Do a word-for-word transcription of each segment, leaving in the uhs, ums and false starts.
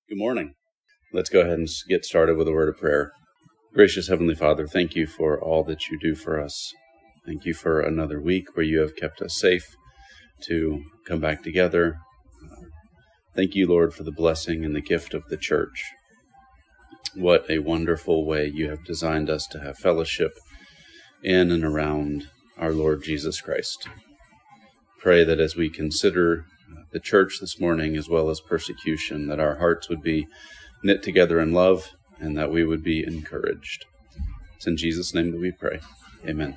Good morning. Let's go ahead and get started with a word of prayer. Gracious Heavenly Father, thank you for all that you do for us. Thank you for another week where you have kept us safe to come back together. Thank you, Lord, for the blessing and the gift of the church. What a wonderful way you have designed us to have fellowship in and around our Lord Jesus Christ. Pray that as we consider the church this morning, as well as persecution, that our hearts would be knit together in love and that we would be encouraged. It's in Jesus' name that we pray. Amen.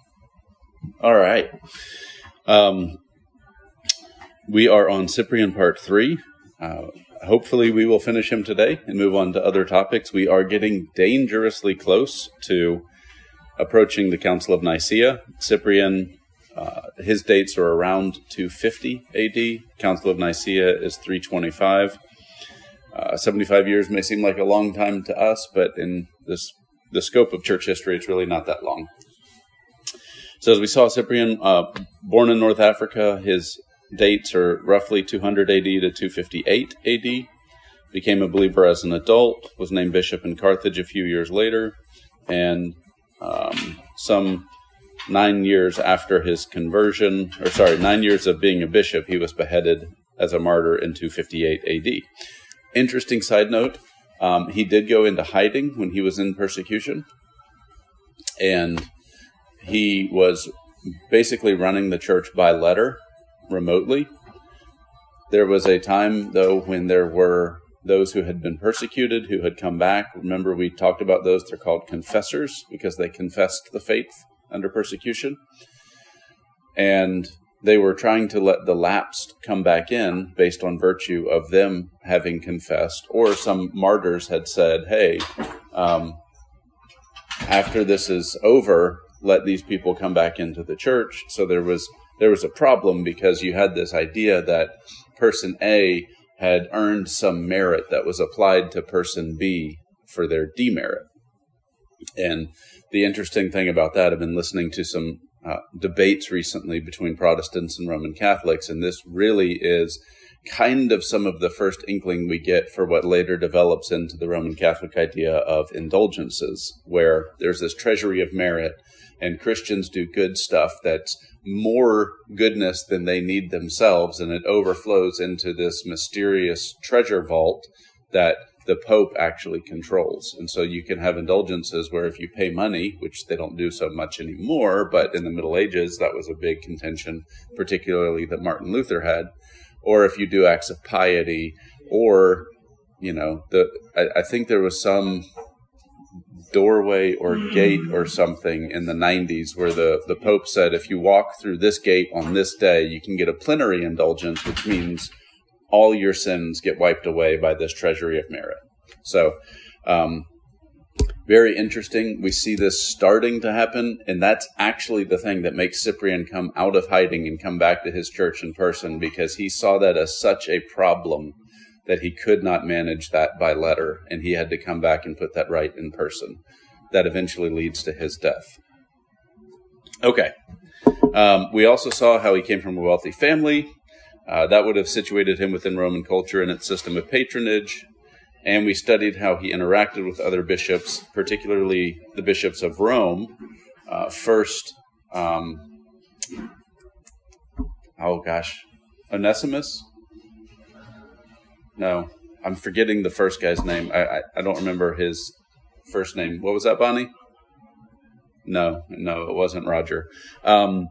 All right. Um, we are on Cyprian part three. Uh, hopefully we will finish him today and move on to other topics. We are getting dangerously close to approaching the Council of Nicaea. Cyprian, uh, his dates are around two fifty A D. Council of Nicaea is three twenty-five. Uh, seventy-five years may seem like a long time to us, but in this the scope of church history, it's really not that long. So as we saw, Cyprian, uh, born in North Africa, his dates are roughly two hundred A D to two fifty-eight A D. Became a believer as an adult, was named bishop in Carthage a few years later, and um, some nine years after his conversion, or sorry, nine years of being a bishop, he was beheaded as a martyr in two fifty-eight A D. Interesting side note, um, he did go into hiding when he was in persecution, and he was basically running the church by letter, remotely. There was a time, though, when there were those who had been persecuted, who had come back. Remember, we talked about those. They're called confessors because they confessed the faith under persecution. And they were trying to let the lapsed come back in based on virtue of them having confessed. Or some martyrs had said, hey, um, after this is over, let these people come back into the church. So there was there was a problem because you had this idea that person A had earned some merit that was applied to person B for their demerit. And the interesting thing about that, I've been listening to some uh, debates recently between Protestants and Roman Catholics, and this really is kind of some of the first inkling we get for what later develops into the Roman Catholic idea of indulgences, where there's this treasury of merit, and Christians do good stuff that's more goodness than they need themselves, and it overflows into this mysterious treasure vault that the Pope actually controls. And so you can have indulgences where if you pay money, which they don't do so much anymore, but in the Middle Ages, that was a big contention, particularly that Martin Luther had, or if you do acts of piety, or, you know, the I, I think there was some doorway or gate or something in the nineties where the, the Pope said, if you walk through this gate on this day, you can get a plenary indulgence, which means all your sins get wiped away by this treasury of merit. So, um, very interesting. We see this starting to happen, and that's actually the thing that makes Cyprian come out of hiding and come back to his church in person, because he saw that as such a problem that he could not manage that by letter, and he had to come back and put that right in person. That eventually leads to his death. Okay. Um, we also saw how he came from a wealthy family. Uh, that would have situated him within Roman culture and its system of patronage. And we studied how he interacted with other bishops, particularly the bishops of Rome. Uh, first, um, oh gosh, Onesimus? No, I'm forgetting the first guy's name. I, I, I don't remember his first name. What was that, Bonnie? No, no, it wasn't Roger. Um,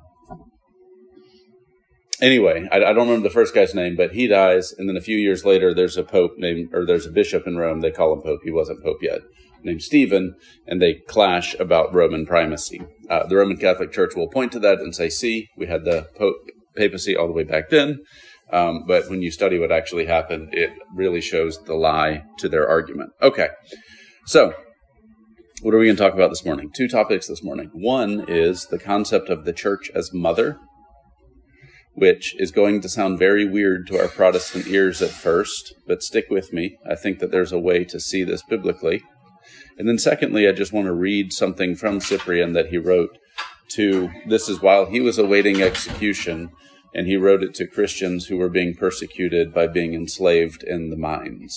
anyway, I, I don't remember the first guy's name, but he dies, and then a few years later, there's a pope named, or there's a bishop in Rome. They call him pope. He wasn't pope yet, named Stephen, and they clash about Roman primacy. Uh, the Roman Catholic Church will point to that and say, see, we had the pope papacy all the way back then. Um, but when you study what actually happened, it really shows the lie to their argument. Okay, so what are we going to talk about this morning? Two topics this morning. One is the concept of the church as mother, which is going to sound very weird to our Protestant ears at first, but stick with me. I think that there's a way to see this biblically. And then secondly, I just want to read something from Cyprian that he wrote to, this is while he was awaiting execution, and he wrote it to Christians who were being persecuted by being enslaved in the mines.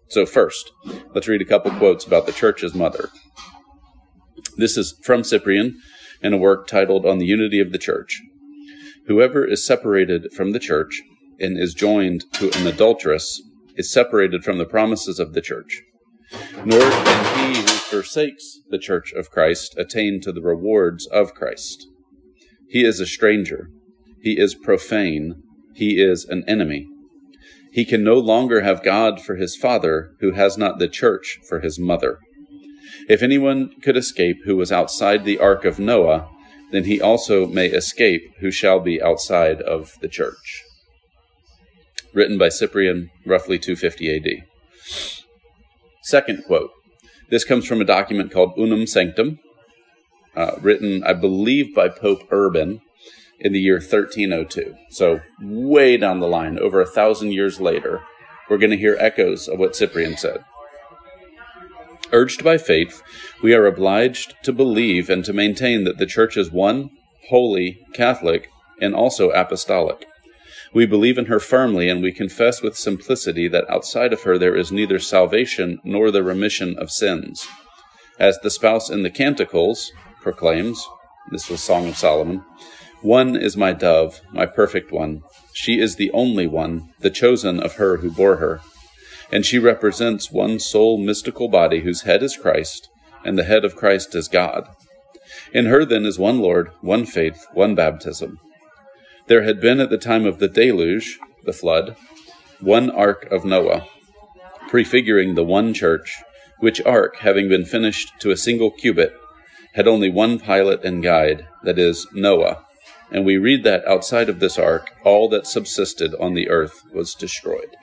So first, let's read a couple quotes about the church as mother. This is from Cyprian in a work titled On the Unity of the Church. Whoever is separated from the church and is joined to an adulteress is separated from the promises of the church. Nor can he who forsakes the church of Christ attain to the rewards of Christ. He is a stranger. He is profane. He is an enemy. He can no longer have God for his father who has not the church for his mother. If anyone could escape who was outside the ark of Noah, then he also may escape who shall be outside of the church. Written by Cyprian, roughly two fifty A D. Second quote. This comes from a document called Unum Sanctum, uh, written, I believe, by Pope Urban in the year thirteen oh two. So way down the line, over a thousand years later, we're going to hear echoes of what Cyprian said. Urged by faith, we are obliged to believe and to maintain that the Church is one, holy, Catholic, and also apostolic. We believe in her firmly, and we confess with simplicity that outside of her there is neither salvation nor the remission of sins. As the spouse in the Canticles proclaims, this was Song of Solomon, "One is my dove, my perfect one. She is the only one, the chosen of her who bore her. And she represents one sole mystical body whose head is Christ, and the head of Christ is God. In her then is one Lord, one faith, one baptism. There had been at the time of the deluge, the flood, one ark of Noah, prefiguring the one church, which ark, having been finished to a single cubit, had only one pilot and guide, that is, Noah. And we read that outside of this ark, all that subsisted on the earth was destroyed."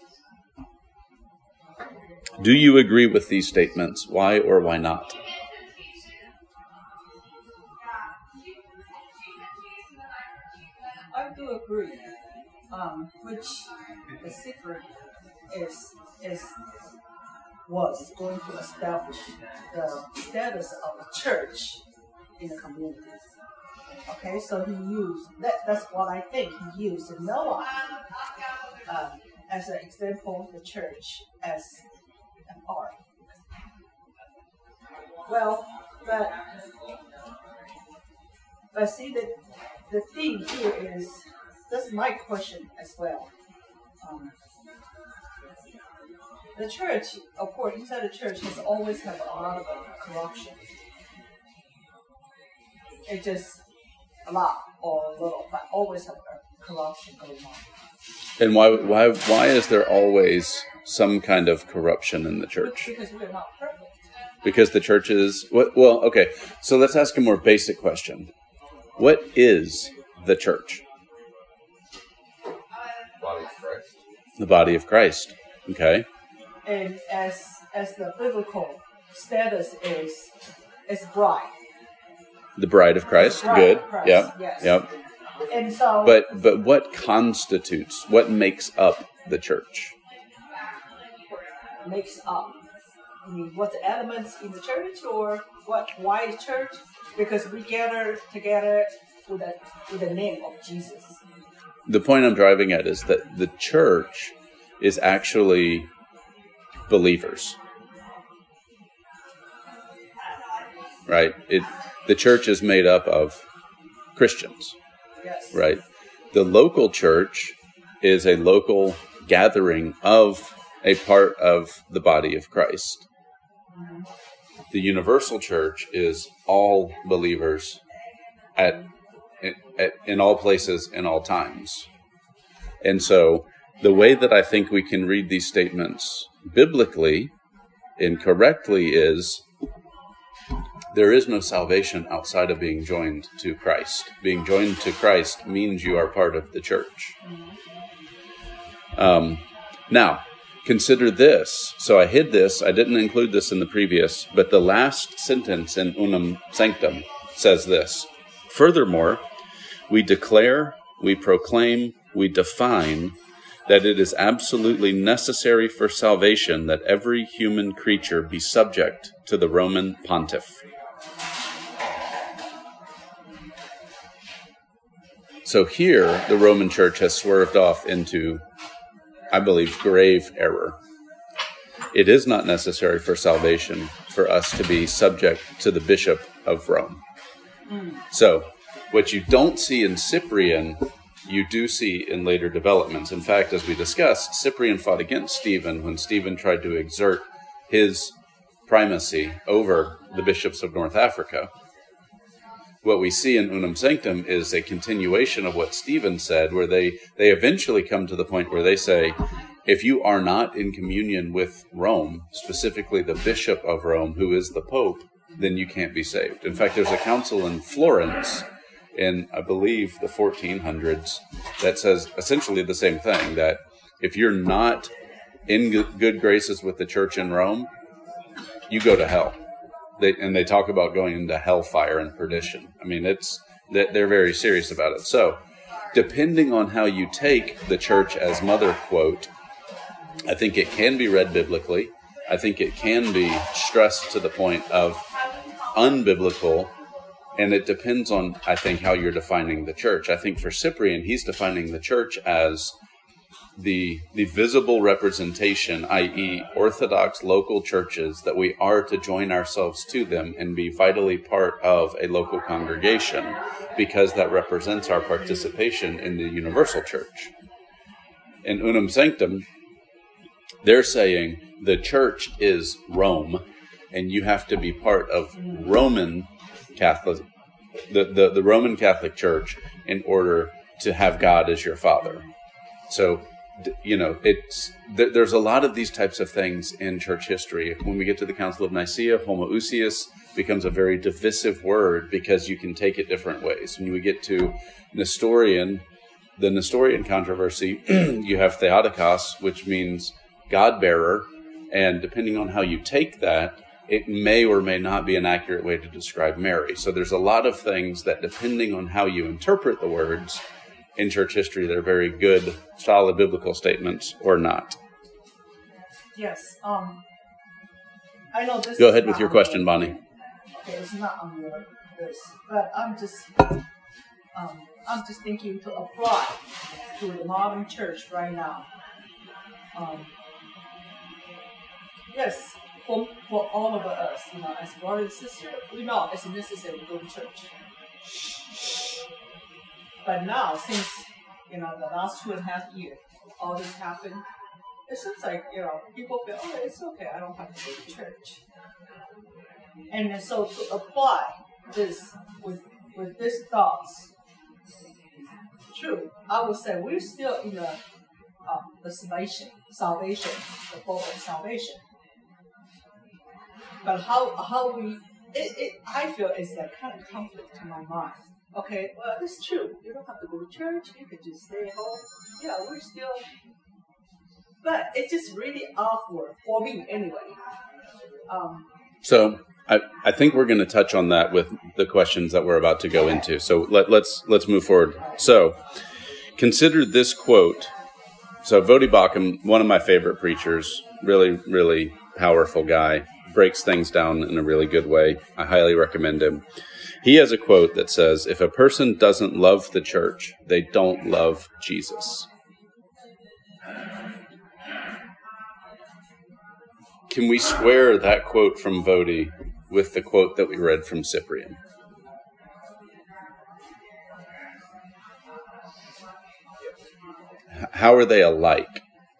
Do you agree with these statements? Why or why not? I do agree, um, which the secret is is was going to establish the status of the church in the community. Okay, so he used that. That's what I think he used Noah uh, as an example, the church as an ark. Well, but but see that. The thing here is, that's my question as well. Um, the church, of course, inside the church has always had a lot of corruption. It just a lot or a little, but always have corruption going on. And why, why, why is there always some kind of corruption in the church? Because we're not perfect. Because the church is, well, okay. So let's ask a more basic question. What is the church? Body of Christ. The body of Christ. Okay. And as as the biblical status is, is bride. The bride of Christ. Bride Good. of Christ, Yep. yes. Yep. And so. But but what constitutes? What makes up the church? Makes up. I mean, what's the elements in the church, or what? Why is church? Because we gather together with the, with the name of Jesus. The point I'm driving at is that the church is actually believers. Right? It the church is made up of Christians. Yes. Right? The local church is a local gathering of a part of the body of Christ. Mm-hmm. The universal church is all believers at, at in all places, in all times. And so the way that I think we can read these statements biblically and correctly is there is no salvation outside of being joined to Christ. Being joined to Christ means you are part of the church. Um, now, consider this. So I hid this. I didn't include this in the previous, but the last sentence in Unum Sanctum says this. Furthermore, we declare, we proclaim, we define that it is absolutely necessary for salvation that every human creature be subject to the Roman pontiff. So here, the Roman Church has swerved off into, I believe, grave error. it is not necessary for salvation for us to be subject to the bishop of Rome. Mm. So what you don't see in Cyprian, you do see in later developments. In fact, as we discussed, Cyprian fought against Stephen when Stephen tried to exert his primacy over the bishops of North Africa. What we see in Unum Sanctum is a continuation of what Stephen said, where they, they eventually come to the point where they say, if you are not in communion with Rome, specifically the bishop of Rome, who is the Pope, then you can't be saved. In fact, there's a council in Florence in, I believe, the fourteen hundreds that says essentially the same thing, that if you're not in good graces with the church in Rome, you go to hell. They, and they talk about going into hellfire and perdition. I mean, it's they're very serious about it. So, depending on how you take the church as mother quote, I think it can be read biblically. I think it can be stressed to the point of unbiblical, and it depends on, I think, how you're defining the church. I think for Cyprian, he's defining the church as the the visible representation, that is Orthodox local churches, that we are to join ourselves to them and be vitally part of a local congregation, because that represents our participation in the universal church. In Unum Sanctum, they're saying the church is Rome, and you have to be part of Roman Catholic, the, the, the Roman Catholic Church, in order to have God as your father. So, you know, it's th- there's a lot of these types of things in church history. When we get to the Council of Nicaea, homoousios becomes a very divisive word because you can take it different ways. When we get to Nestorian, the Nestorian controversy, you have Theotokos, which means God-bearer, and depending on how you take that, it may or may not be an accurate way to describe Mary. So there's a lot of things that, depending on how you interpret the words in church history, they're very good, solid biblical statements or not. Yes. Um, I know this. Go ahead with your question, Bonnie. Okay, it's not on your list, but I'm just, um, I'm just thinking to apply to the modern church right now. Um, yes, for for all of us, you know, as brothers and sisters, we know it's necessary to go to church. But now, since, you know, the last two and a half years, all this happened, it seems like, you know, people feel, oh, it's okay, I don't have to go to church. And then so to apply this with with these thoughts, true, I would say we're still in the uh, the salvation, salvation, the boat of salvation. But how how we, it, it I feel it's like kind of conflict to my mind. Okay, well, it's true. You don't have to go to church. You can just stay home. Yeah, we're still... But it's just really awkward for me anyway. Um, so I, I think we're going to touch on that with the questions that we're about to go into. So let, let's let's move forward. So consider this quote. So Voddie Baucham, one of my favorite preachers, really, really powerful guy, breaks things down in a really good way. I highly recommend him. He has a quote that says, if a person doesn't love the church, they don't love Jesus. Can we square that quote from Voddie with the quote that we read from Cyprian? How are they alike?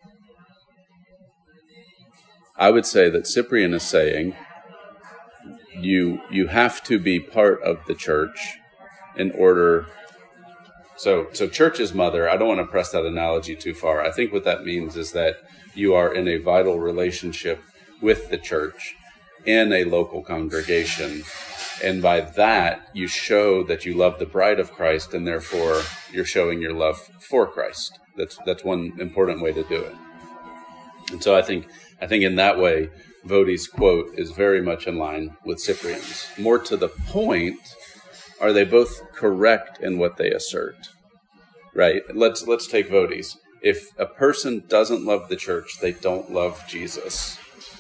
I would say that Cyprian is saying, You you have to be part of the church in order. So so church is mother. I don't want to press that analogy too far. I think what that means is that you are in a vital relationship with the church in a local congregation. And by that, you show that you love the bride of Christ, and therefore you're showing your love for Christ. That's that's one important way to do it. And so I think I think in that way, Voddie's quote is very much in line with Cyprian's. More to the point, are they both correct in what they assert? Right? Let's let's take Voddie's. If a person doesn't love the church, they don't love Jesus.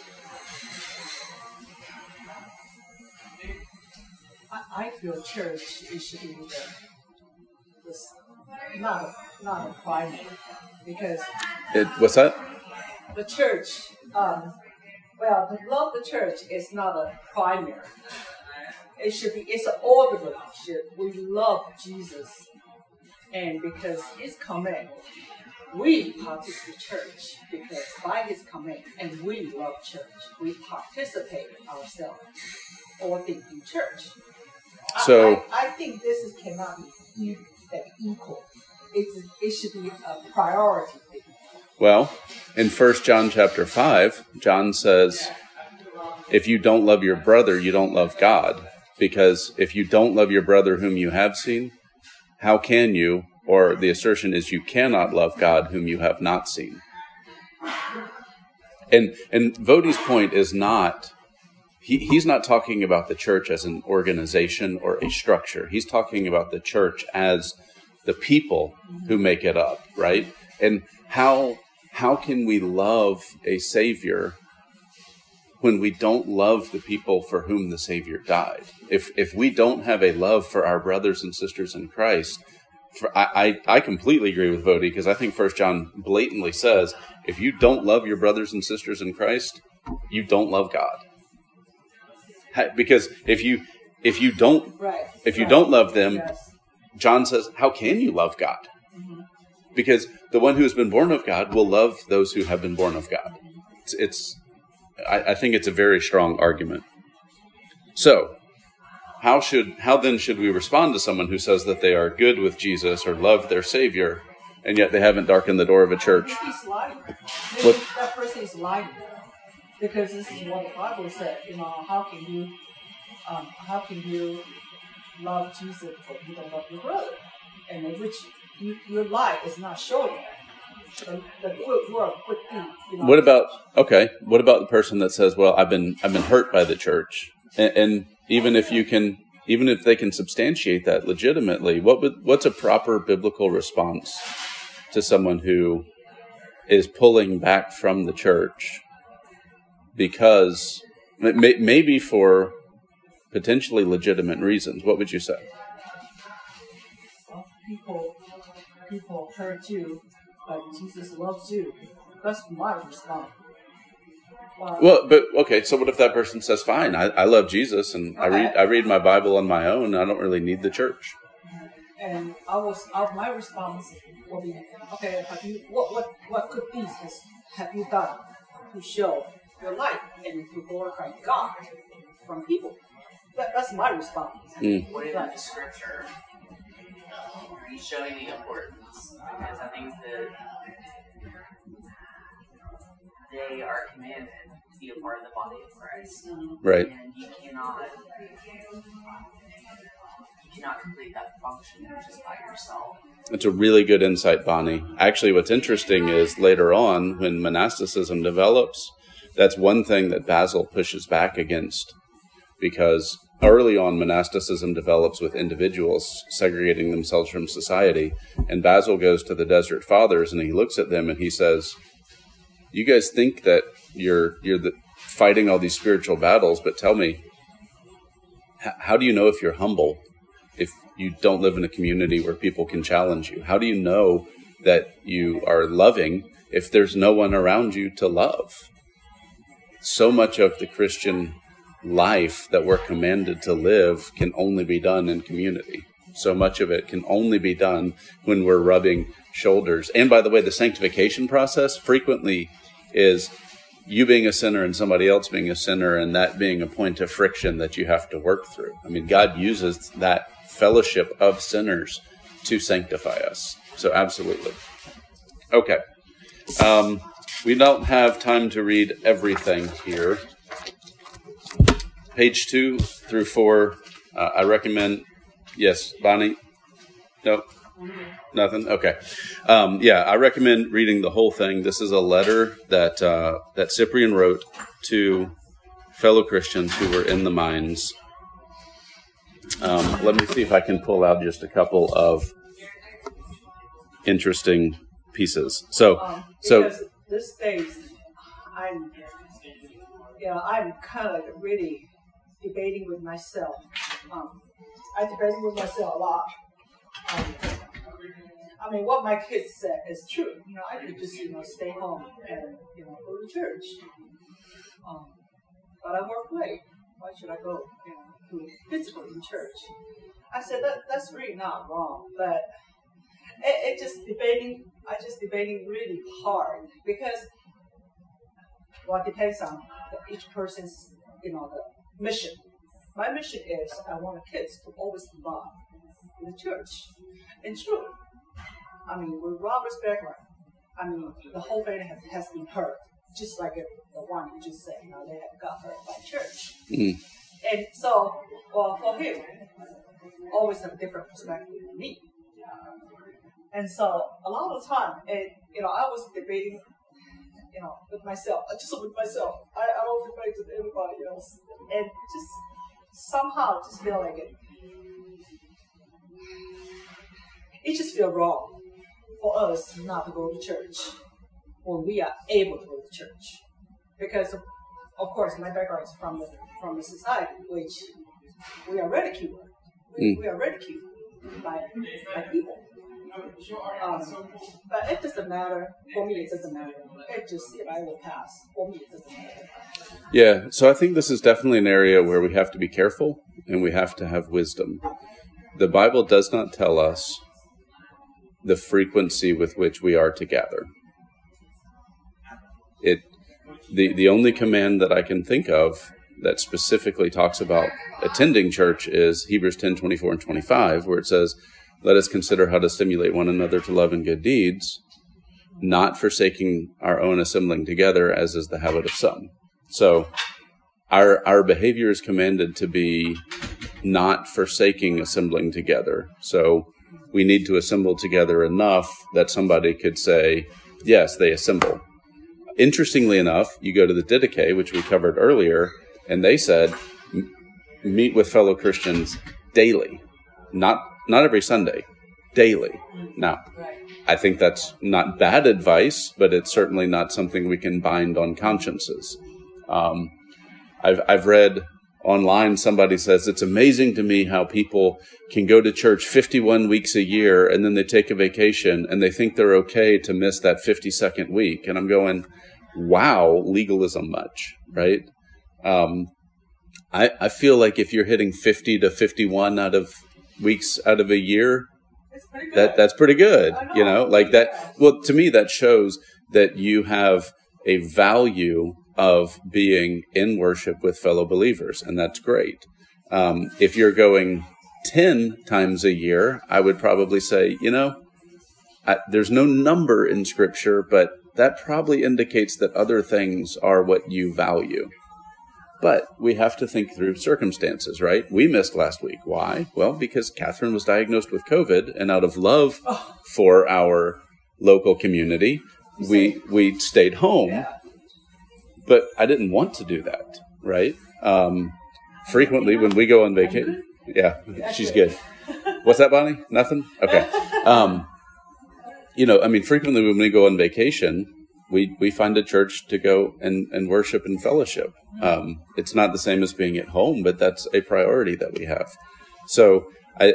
I, I feel church it should be the, the not a, not a primary, because It, what's that? the church. Um, Well, to love the church is not a primary. It should be, it's an order. We love Jesus. And because his command, we participate in church because by his command, and we love church. We participate ourselves all things in church. So I, I, I think this is, cannot be e- like equal. It's, it should be a priority thing. Well, in First John chapter five, John says, if you don't love your brother, you don't love God. Because if you don't love your brother whom you have seen, how can you, or the assertion is you cannot love God whom you have not seen. And and Vodie's point is not, he, he's not talking about the church as an organization or a structure. He's talking about the church as the people who make it up, right? And how how can we love a Savior when we don't love the people for whom the Savior died? If if we don't have a love for our brothers and sisters in Christ, for, I, I, I completely agree with Vodie, because I think First John blatantly says, if you don't love your brothers and sisters in Christ, you don't love God. Because if you if you don't right. if you right. don't love them, yes. John says, how can you love God? Mm-hmm. Because the one who has been born of God will love those who have been born of God. It's, it's I, I think it's a very strong argument. So, how should how then should we respond to someone who says that they are good with Jesus or love their Savior, and yet they haven't darkened the door of a church? He's lying. What? That person is lying, because this is what the Bible said. You know, how can you, um, how can you love Jesus but you don't love your brother? And in which you, your lie is not showing that. The, the good word, good deed, you know. What about okay? What about the person that says, "Well, I've been I've been hurt by the church," and, and even if you can, even if they can substantiate that legitimately, what would what's a proper biblical response to someone who is pulling back from the church because may, maybe for potentially legitimate reasons? What would you say? Well, people people hurt you. But Jesus loves you. That's my response. Wow. Well, but okay. So what if that person says, "Fine, I, I love Jesus, and I read I read my Bible on my own. I don't really need the church." And I was, uh, my response will be, "Okay, have you what what what good deeds has have you done to show your life and to glorify God from people?" That, that's my response. Mm. What in the scripture are you showing the importance? Because I think that they are commanded to be a part of the body of Christ. Right. And you cannot you cannot complete that function just by yourself. It's a really good insight, Bonnie. Actually, what's interesting is later on, when monasticism develops, that's one thing that Basil pushes back against, because early on, monasticism develops with individuals segregating themselves from society. And Basil goes to the Desert Fathers and he looks at them and he says, "You guys think that you're you're the, fighting all these spiritual battles, but tell me, h- how do you know if you're humble if you don't live in a community where people can challenge you? How do you know that you are loving if there's no one around you to love?" So much of the Christian life that we're commanded to live can only be done in community. So much of it can only be done when we're rubbing shoulders. And by the way, the sanctification process frequently is you being a sinner and somebody else being a sinner, and that being a point of friction that you have to work through. I mean, God uses that fellowship of sinners to sanctify us. So absolutely. Okay. Um, we don't have time to read everything here. Page two through four, uh, I recommend, yes, Bonnie? No? Nothing? Okay. Um, yeah, I recommend reading the whole thing. This is a letter that uh, that Cyprian wrote to fellow Christians who were in the mines. Um, let me see if I can pull out just a couple of interesting pieces. So, um, so this days, I'm, yeah, I'm kind of really debating with myself. Um, I debate with myself a lot. Um, I mean, what my kids said is true. You know, I could just, you know, stay home and, you know, go to church. Um, but I work late. Why should I go, you know, to physical in church? I said that that's really not wrong, but it, it just debating. I just debating really hard because well, it depends on the, each person's, you know, the mission. My mission is I want the kids to always love the church. And true, I mean, with Robert's background, I mean, the whole family has, has been hurt, just like it, the one you just said, you know, they have got hurt by church. Mm. And so, well, for him, always have a different perspective than me. And so, a lot of time, it, you know, I was debating, you know, with myself, just with myself. I, I don't debate with anybody else. And just somehow just feel like it, it just feels wrong for us not to go to church when we are able to go to church. Because, of, of course, my background is from the, from the society, which we are ridiculed. We, mm. we are ridiculed by, by people. Um, but it doesn't matter. For me, it doesn't matter. It just, if I will pass, for me, it doesn't matter. Yeah, so I think this is definitely an area where we have to be careful and we have to have wisdom. The Bible does not tell us the frequency with which we are to gather. It, the, the only command that I can think of that specifically talks about attending church is Hebrews ten, twenty-four and twenty-five, where it says, let us consider how to stimulate one another to love and good deeds, not forsaking our own assembling together, as is the habit of some. So our our behavior is commanded to be not forsaking assembling together. So we need to assemble together enough that somebody could say, yes, they assemble. Interestingly enough, you go to the Didache, which we covered earlier, and they said, meet with fellow Christians daily, not Not every Sunday, daily. Now, I think that's not bad advice, but it's certainly not something we can bind on consciences. Um, I've I've read online, somebody says, it's amazing to me how people can go to church fifty-one weeks a year and then they take a vacation and they think they're okay to miss that fifty-second week. And I'm going, wow, legalism much, right? Um, I, I feel like if you're hitting fifty to fifty-one out of weeks out of a year, that that's pretty good. Know, you know, like that. Well, to me, that shows that you have a value of being in worship with fellow believers, and that's great. Um, if you're going ten times a year, I would probably say, you know, I, there's no number in Scripture, but that probably indicates that other things are what you value. But we have to think through circumstances, right? We missed last week. Why? Well, because Catherine was diagnosed with COVID, and out of love oh. for our local community, we we stayed home. Yeah. But I didn't want to do that, right? Um, frequently when we go on vacation, yeah, she's good. What's that, Bonnie? Nothing? Okay. Um, you know, I mean, frequently when we go on vacation, we we find a church to go and, and worship and fellowship. Um, it's not the same as being at home, but that's a priority that we have. So I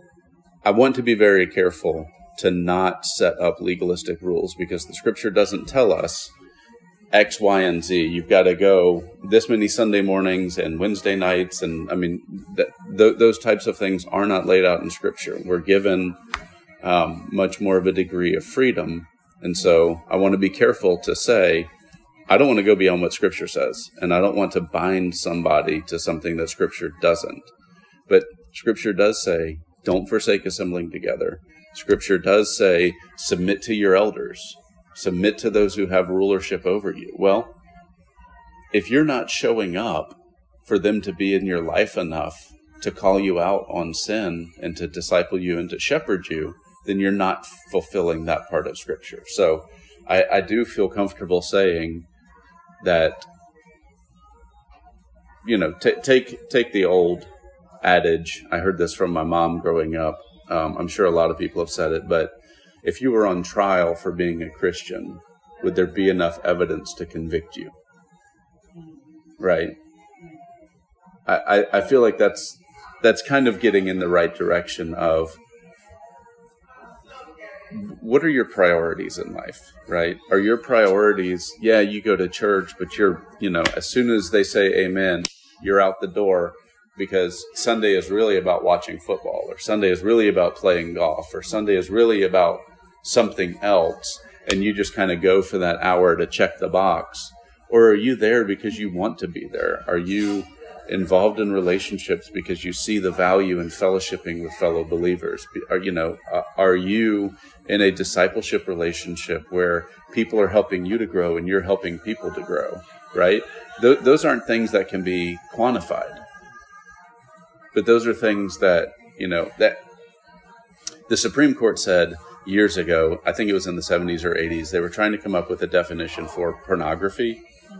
I want to be very careful to not set up legalistic rules, because the Scripture doesn't tell us X, Y, and Z. You've got to go this many Sunday mornings and Wednesday nights, and I mean th- th- those types of things are not laid out in Scripture. We're given um, much more of a degree of freedom. And so I want to be careful to say, I don't want to go beyond what Scripture says, and I don't want to bind somebody to something that Scripture doesn't. But Scripture does say, don't forsake assembling together. Scripture does say, submit to your elders. Submit to those who have rulership over you. Well, if you're not showing up for them to be in your life enough to call you out on sin and to disciple you and to shepherd you, then you're not fulfilling that part of Scripture. So I, I do feel comfortable saying that, you know, t- take take the old adage. I heard this from my mom growing up. Um, I'm sure a lot of people have said it, but if you were on trial for being a Christian, would there be enough evidence to convict you? Right? I, I, I feel like that's that's kind of getting in the right direction of, what are your priorities in life, right? Are your priorities, yeah, you go to church, but you're, you know, as soon as they say amen, you're out the door because Sunday is really about watching football, or Sunday is really about playing golf, or Sunday is really about something else, and you just kind of go for that hour to check the box? Or are you there because you want to be there? Are you involved in relationships because you see the value in fellowshipping with fellow believers? Are, you know, uh, are you in a discipleship relationship where people are helping you to grow and you're helping people to grow, right? Th- those aren't things that can be quantified. But those are things that, you know, that the Supreme Court said years ago, I think it was in the seventies or eighties, they were trying to come up with a definition for pornography.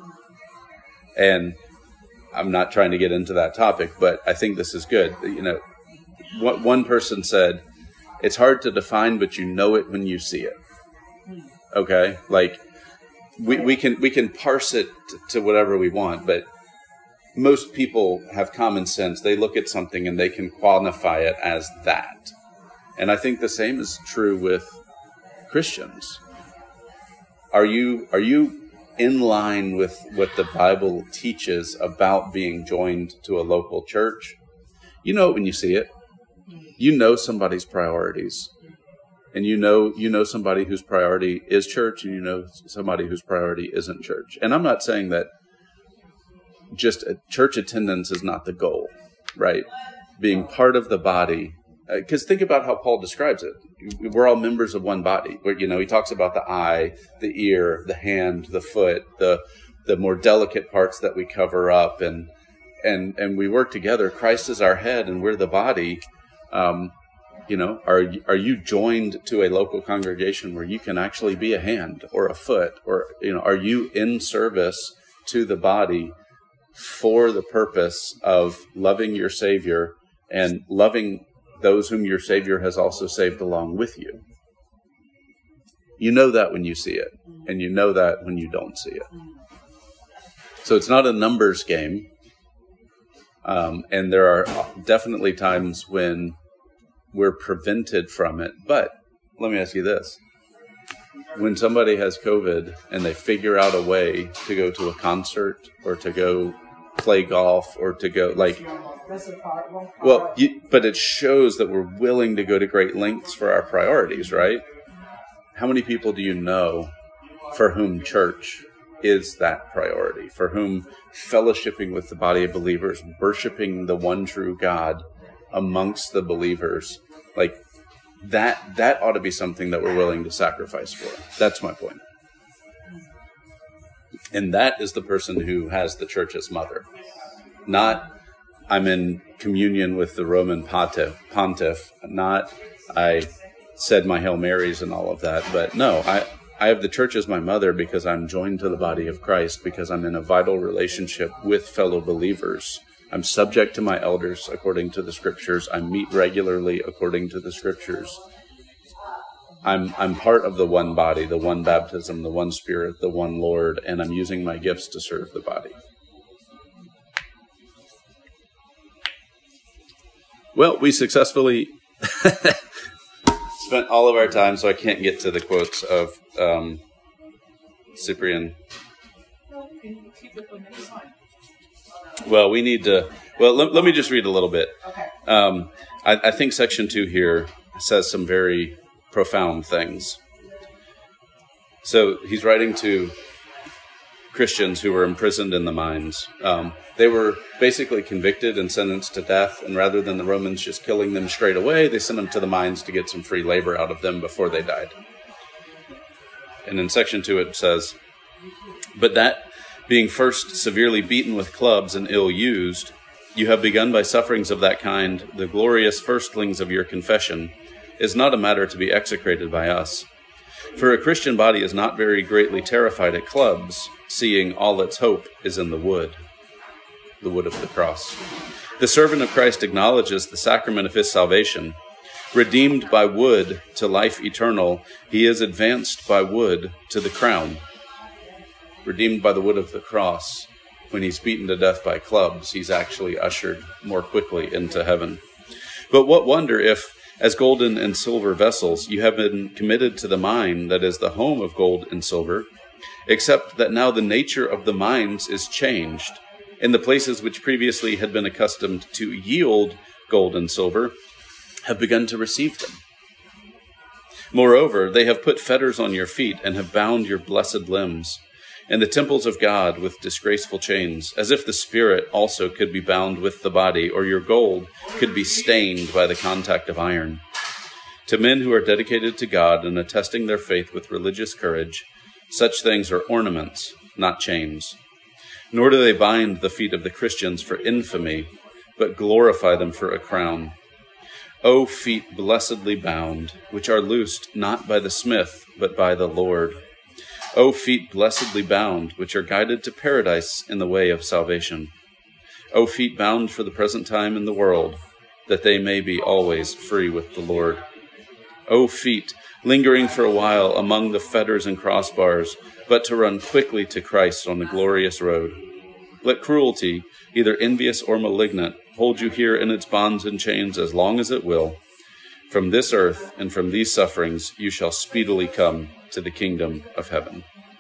And I'm not trying to get into that topic, but I think this is good. You know, what one person said, it's hard to define, but you know it when you see it. Okay? Like, we, we can we can parse it to, to whatever we want, but most people have common sense. They look at something and they can quantify it as that. And I think the same is true with Christians. Are you are you in line with what the Bible teaches about being joined to a local church? You know it when you see it. You know somebody's priorities. And you know you know somebody whose priority is church, and you know somebody whose priority isn't church. And I'm not saying that just a church attendance is not the goal, right? Being part of the body. Because think about how Paul describes it. We're all members of one body. Where, you know, he talks about the eye, the ear, the hand, the foot, the the more delicate parts that we cover up, and and and we work together. Christ is our head, and we're the body. Um, you know, are are you joined to a local congregation where you can actually be a hand or a foot, or you know, are you in service to the body for the purpose of loving your Savior and loving those whom your Savior has also saved along with you? You know that when you see it, and you know that when you don't see it. So it's not a numbers game. Um, and there are definitely times when we're prevented from it. But let me ask you this. When somebody has COVID and they figure out a way to go to a concert or to go play golf or to go, like, well, you, but it shows that we're willing to go to great lengths for our priorities, right? How many people do you know for whom church is that priority, for whom fellowshipping with the body of believers, worshiping the one true God amongst the believers, like that, that ought to be something that we're willing to sacrifice for. That's my point. And that is the person who has the church as mother, not I'm in communion with the Roman pontiff, pontiff, not I said my Hail Marys and all of that. But no, I, I have the church as my mother because I'm joined to the body of Christ, because I'm in a vital relationship with fellow believers. I'm subject to my elders according to the scriptures. I meet regularly according to the scriptures. I'm I'm part of the one body, the one baptism, the one Spirit, the one Lord, and I'm using my gifts to serve the body. Well, we successfully spent all of our time, so I can't get to the quotes of um, Cyprian. Well, we need to, well, let, let me just read a little bit. Okay. Um, I, I think section two here says some very profound things. So he's writing to Christians who were imprisoned in the mines. Um, they were basically convicted and sentenced to death, and rather than the Romans just killing them straight away, they sent them to the mines to get some free labor out of them before they died. And in section two it says, "But that, being first severely beaten with clubs and ill-used, you have begun by sufferings of that kind, the glorious firstlings of your confession, is not a matter to be execrated by us. For a Christian body is not very greatly terrified at clubs, seeing all its hope is in the wood," the wood of the cross. "The servant of Christ acknowledges the sacrament of his salvation. Redeemed by wood to life eternal, he is advanced by wood to the crown." Redeemed by the wood of the cross. When he's beaten to death by clubs, he's actually ushered more quickly into heaven. "But what wonder if, As golden and silver vessels, you have been committed to the mine that is the home of gold and silver, except that now the nature of the mines is changed, and the places which previously had been accustomed to yield gold and silver have begun to receive them. Moreover, they have put fetters on your feet and have bound your blessed limbs in the temples of God with disgraceful chains, as if the spirit also could be bound with the body, or your gold could be stained by the contact of iron. To men who are dedicated to God and attesting their faith with religious courage, such things are ornaments, not chains. Nor do they bind the feet of the Christians for infamy, but glorify them for a crown. O feet blessedly bound, which are loosed not by the smith, but by the Lord. O feet blessedly bound, which are guided to paradise in the way of salvation. O feet bound for the present time in the world, that they may be always free with the Lord. O feet lingering for a while among the fetters and crossbars, but to run quickly to Christ on the glorious road. Let cruelty, either envious or malignant, hold you here in its bonds and chains as long as it will. From this earth and from these sufferings you shall speedily come to the kingdom of heaven.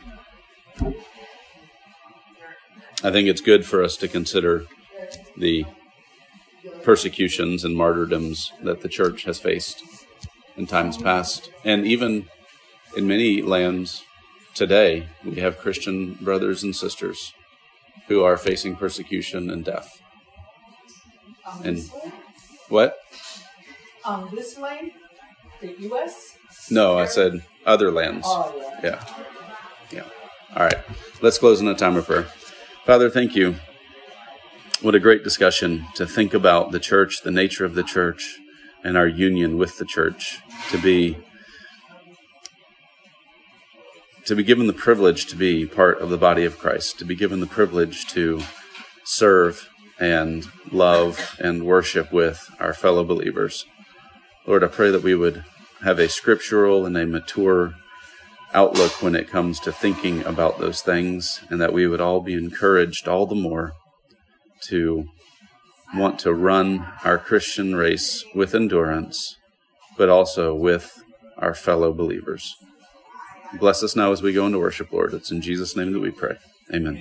I think it's good for us to consider the persecutions and martyrdoms that the church has faced in times past. And even in many lands today, we have Christian brothers and sisters who are facing persecution and death. On And this land? what? On this land? The U S? No, I said other lands. Oh, yeah. Yeah. Yeah. All right. Let's close in a time of prayer. Father, thank you. What a great discussion to think about the church, the nature of the church, and our union with the church, to be to be given the privilege to be part of the body of Christ, to be given the privilege to serve and love and worship with our fellow believers. Lord, I pray that we would have a scriptural and a mature outlook when it comes to thinking about those things, and that we would all be encouraged all the more to want to run our Christian race with endurance, but also with our fellow believers. Bless us now as we go into worship, Lord. It's in Jesus' name that we pray. Amen.